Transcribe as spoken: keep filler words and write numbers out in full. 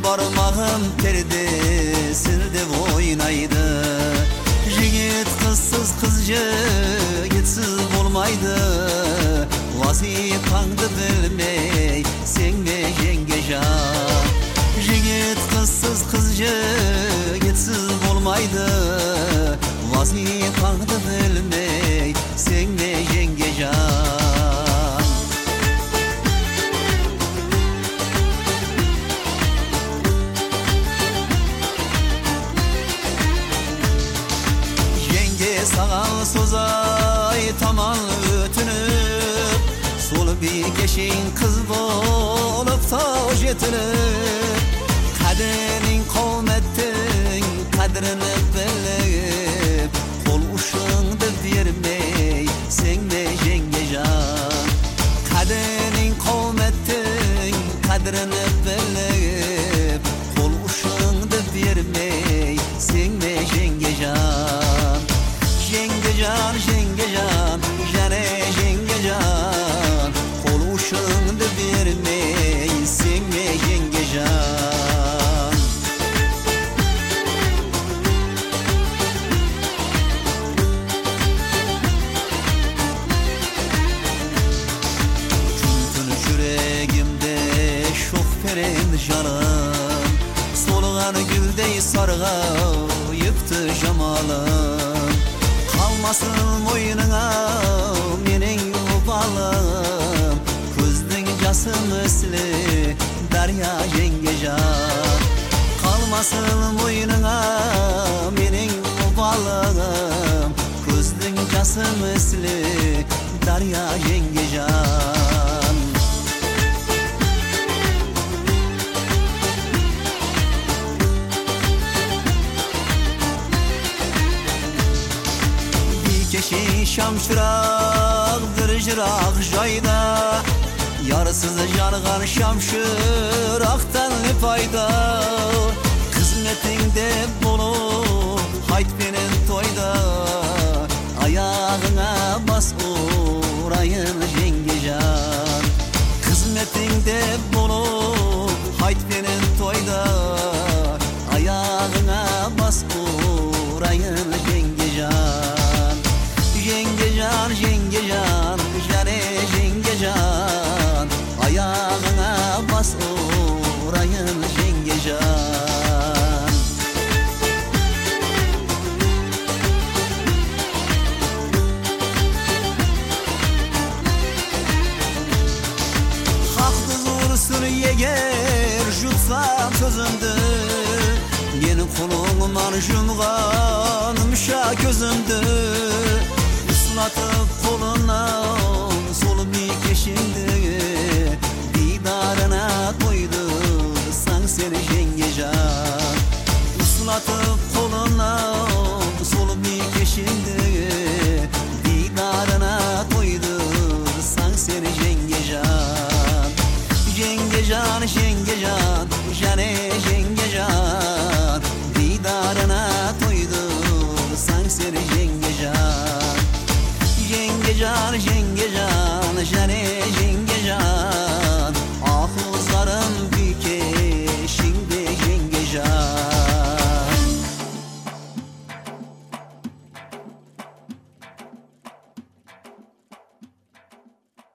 barmağım perdesinde oynaydı. Jigit kızsız kız jigitsiz bolmaydı. Vazifаңды bilmey sen mi yengejan. Jigit kızsız kız jigitsiz bolmaydı. Vazifаңды bilmey sen mi yengejan. Sağal sozay taman ötünüp, sol bir geçin kız bolup ta jetinip. Kaderin kavmettin kadrini belleyip, kol uşundu vermey sen de yengejan. Kaderin kavmettin kadrini belleyip, kol uşundu vermey sen de yengejan. Yengejan, yengejan, jane yengejan, kol uşundu vermey sen mi yengejan. Çünkün yüreğimde şok peren canım, solğan güldey sarğayıptı jamalım. Kalmasın moynuna mening balım, ko'zning jasi misli daryo yengejan. Kalmasın moynuna mening balım, ko'zning jasi misli daryo yengejan. Keşi şamşırak bir jırak jayda, yarsız jargan şamşıraktan ne fayda. Kızmetinde bolup hayt benim toyda, ayağına bas urayın yengejan. Kızmetinde bolup hayt benim toyda, ayağına bas urayın yengejan. Yengejan, yengejan, jane yengejan, ayağına bas urayın yengejan. Hakkı zorsun yeger jutsam sözümdü, benim kolumdan jumğanım şa gözümdü. Uslatıp kolundan sol bir keşindi, didarına koydu san seni yengejan. Uslatıp